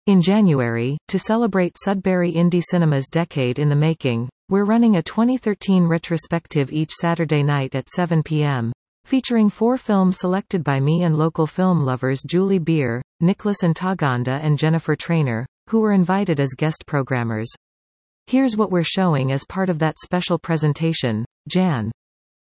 In January, to celebrate Sudbury Indie Cinema's decade in the making, we're running a 2013 retrospective each Saturday night at 7 p.m., featuring 4 films selected by me and local film lovers Julie Beer, Nicholas Ntaganda and Jennifer Trainer, who were invited as guest programmers. Here's what we're showing as part of that special presentation. Jan.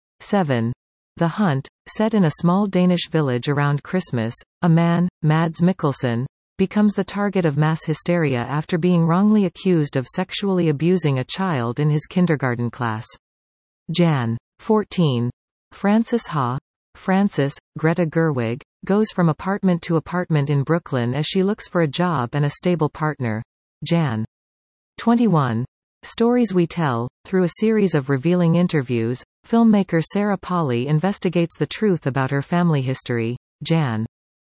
7. The Hunt, set in a small Danish village around Christmas, a man, Mads Mikkelsen, becomes the target of mass hysteria after being wrongly accused of sexually abusing a child in his kindergarten class. Jan. 14. Frances Ha. Frances, Greta Gerwig, goes from apartment to apartment in Brooklyn as she looks for a job and a stable partner. Jan. 21. Stories We Tell. Through a series of revealing interviews, filmmaker Sarah Polley investigates the truth about her family history. Jan.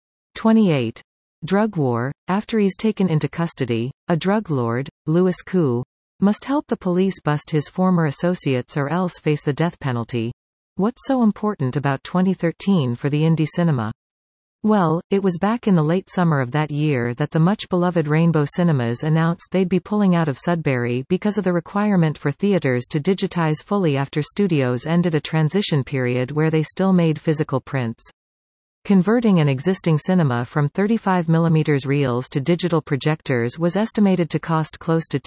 28. Drug War. After he's taken into custody, a drug lord, Louis Koo, must help the police bust his former associates or else face the death penalty. What's so important about 2013 for the indie cinema? Well, it was back in the late summer of that year that the much-beloved Rainbow Cinemas announced they'd be pulling out of Sudbury because of the requirement for theaters to digitize fully after studios ended a transition period where they still made physical prints. Converting an existing cinema from 35mm reels to digital projectors was estimated to cost close to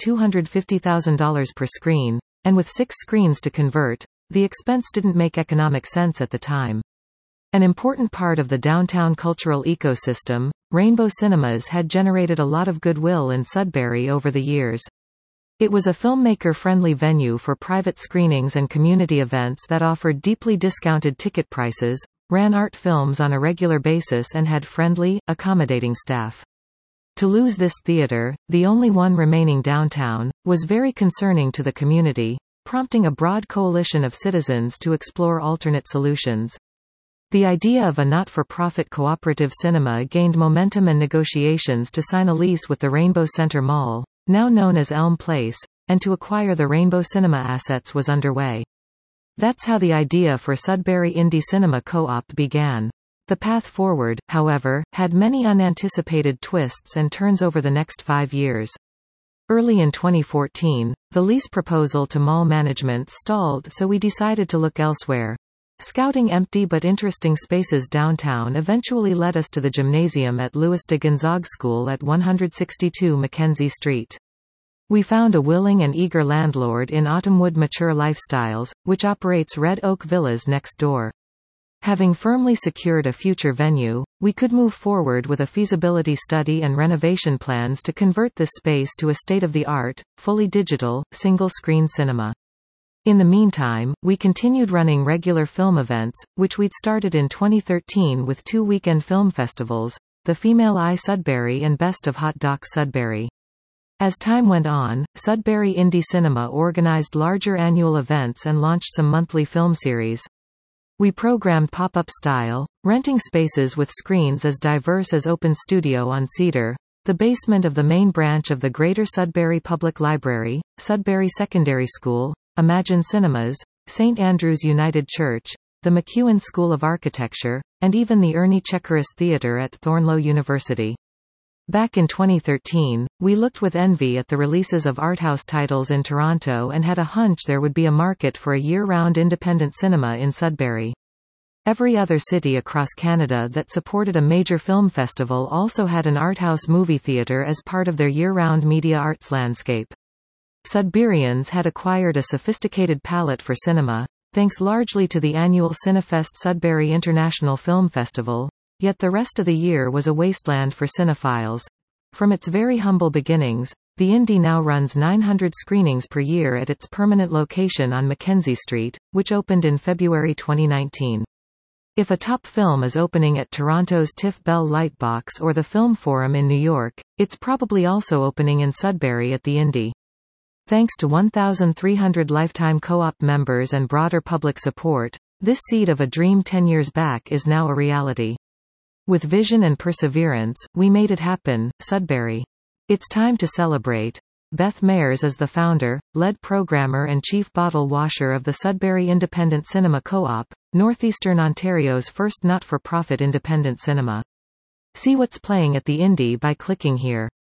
$250,000 per screen, and with 6 screens to convert, the expense didn't make economic sense at the time. An important part of the downtown cultural ecosystem, Rainbow Cinemas had generated a lot of goodwill in Sudbury over the years. It was a filmmaker-friendly venue for private screenings and community events that offered deeply discounted ticket prices, ran art films on a regular basis and had friendly, accommodating staff. To lose this theater, the only one remaining downtown, was very concerning to the community, prompting a broad coalition of citizens to explore alternate solutions. The idea of a not-for-profit cooperative cinema gained momentum and negotiations to sign a lease with the Rainbow Center Mall, now known as Elm Place, and to acquire the Rainbow Cinema assets was underway. That's how the idea for Sudbury Indie Cinema Co-op began. The path forward, however, had many unanticipated twists and turns over the next 5 years. Early in 2014, the lease proposal to mall management stalled, so we decided to look elsewhere. Scouting empty but interesting spaces downtown eventually led us to the gymnasium at Louis de Gonzague School at 162 Mackenzie Street. We found a willing and eager landlord in Autumnwood Mature Lifestyles, which operates Red Oak Villas next door. Having firmly secured a future venue, we could move forward with a feasibility study and renovation plans to convert this space to a state-of-the-art, fully digital, single-screen cinema. In the meantime, we continued running regular film events, which we'd started in 2013 with 2 weekend film festivals, the Female Eye Sudbury and Best of Hot Doc Sudbury. As time went on, Sudbury Indie Cinema organized larger annual events and launched some monthly film series. We programmed pop-up style, renting spaces with screens as diverse as Open Studio on Cedar, the basement of the main branch of the Greater Sudbury Public Library, Sudbury Secondary School, Imagine Cinemas, St. Andrew's United Church, the McEwen School of Architecture, and even the Ernie Chekaris Theatre at Thorneloe University. Back in 2013, we looked with envy at the releases of arthouse titles in Toronto and had a hunch there would be a market for a year-round independent cinema in Sudbury. Every other city across Canada that supported a major film festival also had an arthouse movie theatre as part of their year-round media arts landscape. Sudburyans had acquired a sophisticated palate for cinema, thanks largely to the annual Cinefest Sudbury International Film Festival, yet the rest of the year was a wasteland for cinephiles. From its very humble beginnings, the Indie now runs 900 screenings per year at its permanent location on Mackenzie Street, which opened in February 2019. If a top film is opening at Toronto's TIFF Bell Lightbox or the Film Forum in New York, it's probably also opening in Sudbury at the Indie. Thanks to 1,300 lifetime co-op members and broader public support, this seed of a dream 10 years back is now a reality. With vision and perseverance, we made it happen. Sudbury. It's time to celebrate. Beth Mayers is the founder, lead programmer and chief bottle washer of the Sudbury Independent Cinema Co-op, Northeastern Ontario's first not-for-profit independent cinema. See what's playing at the Indie by clicking here.